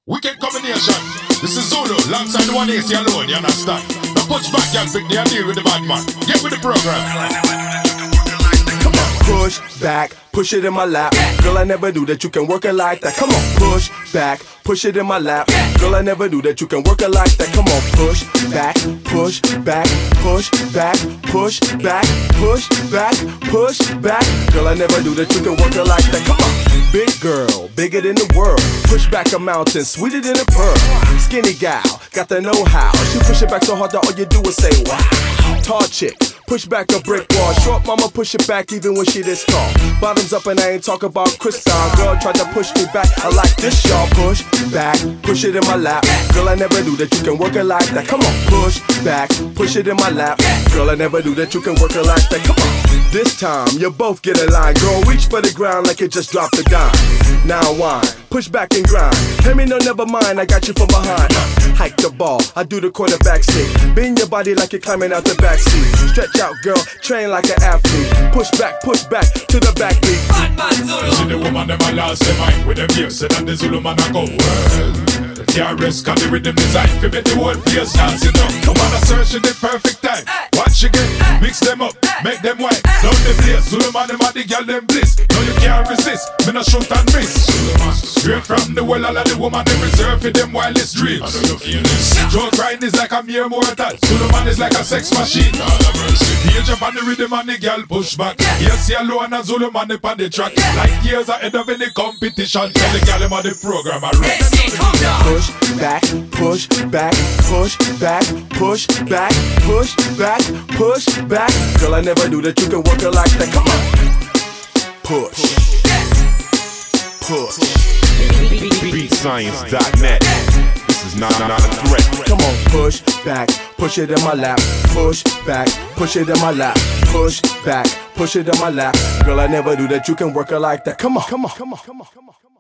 Wicked combination. This is Zulu, alongside the 180 alone, you understand? Now push back, y'all pick the deal with the bad man. Get with the program. Come on, push back, push it in my lap. Girl, I never knew that you can work it like that. Come on, push back, push it in my lap. Girl, I never knew that you can work it like that. Come on, push back, push back, push back, push back, push back, push back. Girl, I never knew that you can work it like that. Come on, big girl, bigger than the world. Push back a mountain, sweeter than a pearl. Skinny gal, got the know-how. She push it back so hard that all you do is say wow. Tall chick, push back a brick wall. Short mama push it back even when she this tall. Bottoms up and I ain't talk about crystal. Girl tried to push me back, I like this y'all. Push back, push it in my lap. Girl, I never knew that you can work it like that. Come on, push back, push it in my lap. Girl, I never knew that you can work it like that. Come on, this time you both get in line. Girl, reach for the ground like it just dropped a dime. Now whine, push back and grind. Tell me no, never mind, I got you from behind. Hike the ball, I do the quarterback stick. Bend your body like you're climbing out the backseat. Stretch out, girl, train like an athlete. Push back to the backbeat. You see the woman, them a lost their mind with them ears, and the Zulu man a go well. The TRS got the rhythm design fi make the whole place dancing up. Come on, a search in the perfect time. Watch again, mix them up, make them white. Down the place, Zulu man, them a the girl them bliss. No, you can't resist, me no shoot and miss. Straight from the well, all of the woman them reserve for them wildest dreams. Joe grind is like a mere mortal. Zulu man is like a sex machine. Page up on the rhythm and the girl push back. Yes, you alone and Zulu man up on the track. Like years ahead of any competition. Tell the girl them on the program I run. Push back, push back, push back, push back, push back, push back. Girl, I never knew that you can work it like that. Come on, push, push. BeatScience.net. This is not a threat. Come on, push back, push it in my lap. Push back, push it in my lap. Push back, push it in my lap. Girl, I never knew that you can work it like that. Come on, come on, come on, come on, come on.